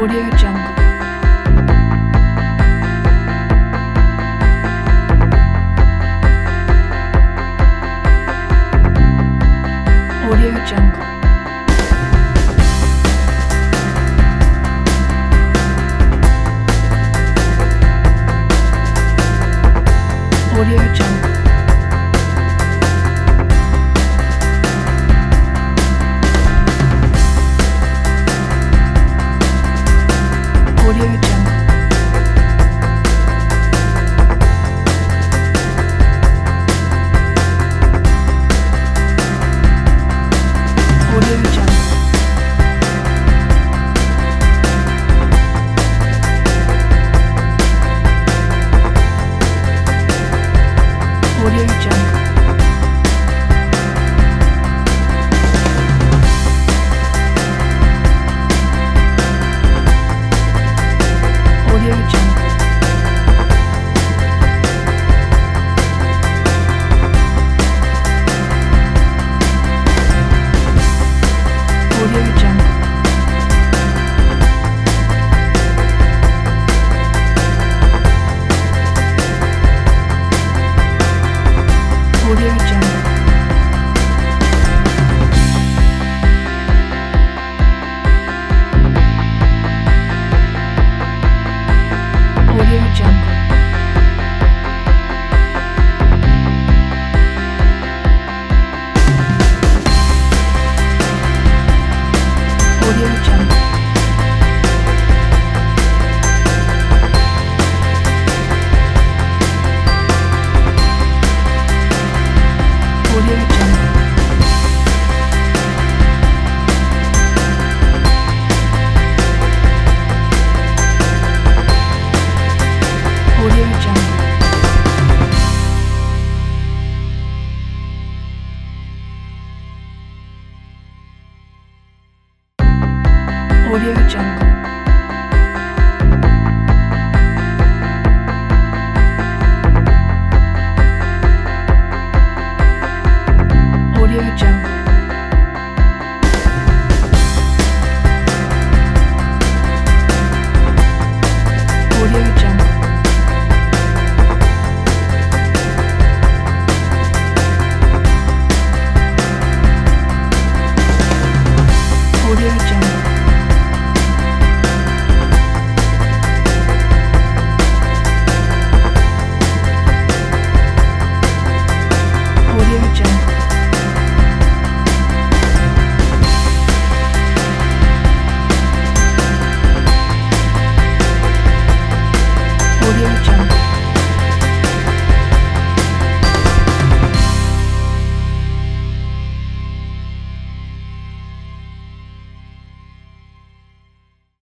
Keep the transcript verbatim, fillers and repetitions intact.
Audio Jungle. Audio Jungle. Audio Jungle. Audio Jungle. Audio Jungle. Audio Jungle. Audio Jungle. Audio Jungle. Audio Jungle. Audio Jungle. Audio Jungle. Audio Jungle. Audio Jungle. Audio Jungle. Audio Jungle. Audio Jungle. Audio Jungle.